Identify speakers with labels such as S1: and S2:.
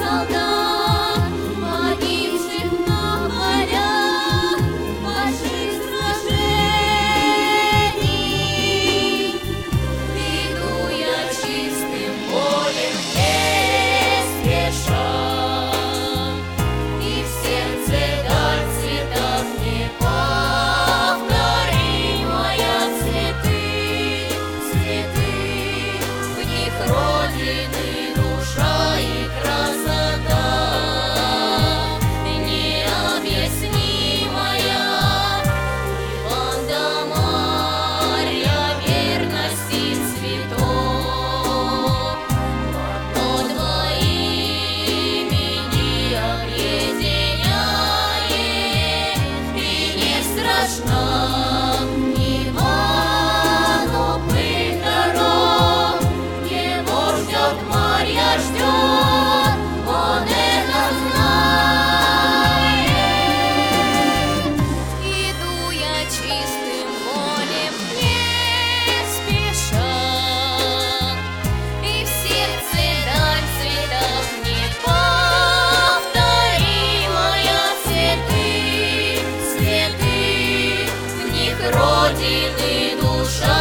S1: солдат, погибших на полях больших сражений. Иду я чистым полем не спеша, и в сердце даль цветов неповторимая. Цветы, цветы, в них Родины душа и красота необъяснимая. Иван да Марья верности цветов одно два имени объединяет, и не страшна Ивану пыль дорог, его ждет Марья, ждет, он это знает. Иду я чистым полем не спеша, и в сердце даль цветов неповторимая. Цветы, цветы, в них Родины душа